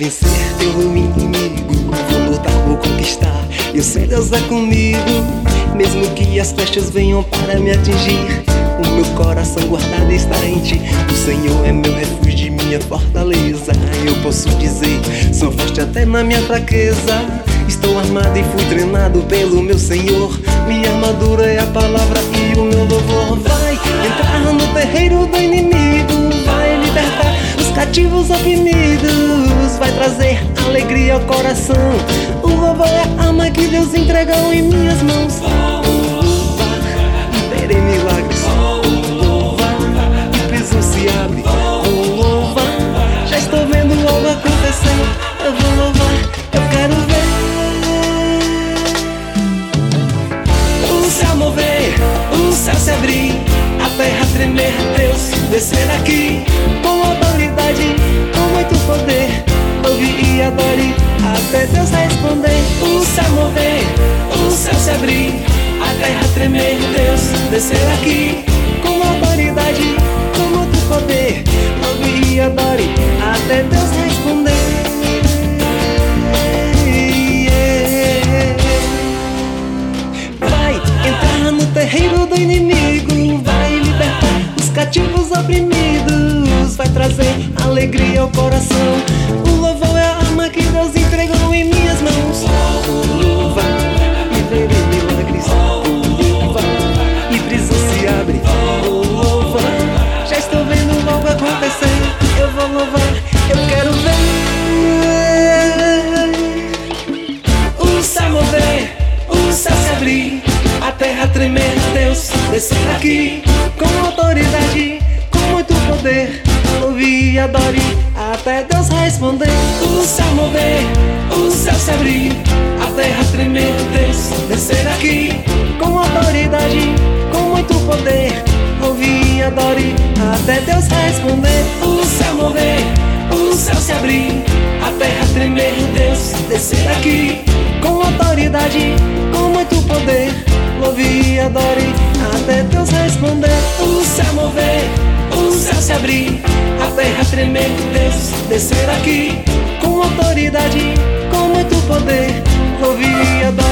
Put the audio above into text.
vencer teu inimigo. Vou lutar, vou conquistar, eu sei Deus é comigo. Mesmo que as flechas venham para me atingir, o meu coração guardado está em ti. O Senhor é meu refúgio e minha fortaleza. Eu posso dizer, sou forte até na minha fraqueza. Estou armado e fui treinado pelo meu Senhor. Minha armadura é a palavra e o meu louvor. Vai entrar no terreiro do inimigo, vai libertar os cativos oprimidos, vai trazer alegria ao coração. O louvor é a arma que Deus entregou em minhas mãos. Louvar e verei milagres. Louvar e prisão se abre. Louvar, já estou vendo algo acontecendo. Eu vou louvar, eu quero ver o céu mover, o céu se abrir, a terra tremer, Deus descer aqui com autoridade, com muito poder. Ouve e adore, até Deus responder. O céu mover, o céu se abrir, a terra tremer, Deus descer aqui com autoridade, com muito poder. Ouve e adore, até Deus responder. Vai entrar no terreiro do inimigo, vai libertar os cativos oprimidos, vai trazer alegria ao coração. O louvor é a arma que Deus entregou em minhas mãos. Louva e verei milagres. Louva e prisão se abre. Louva, já estou vendo algo acontecer. Eu vou louvar, eu quero ver o céu mover, o céu se abrir, a terra tremer, Deus descer aqui com autoridade, com muito poder. Ouve e adore, até Deus responder. O céu mover, o céu se abrir, a terra tremer, Deus descer aqui com autoridade, com muito poder. Ouve e adore, até Deus responder. O céu mover, o céu se abrir, a terra tremer, Deus descer aqui com autoridade, com muito poder. Ouve e adore, até Deus responder. O céu mover, o céu se abrir, a terra tremer, Deus descer aqui com autoridade, com muito poder. Ouve e adore.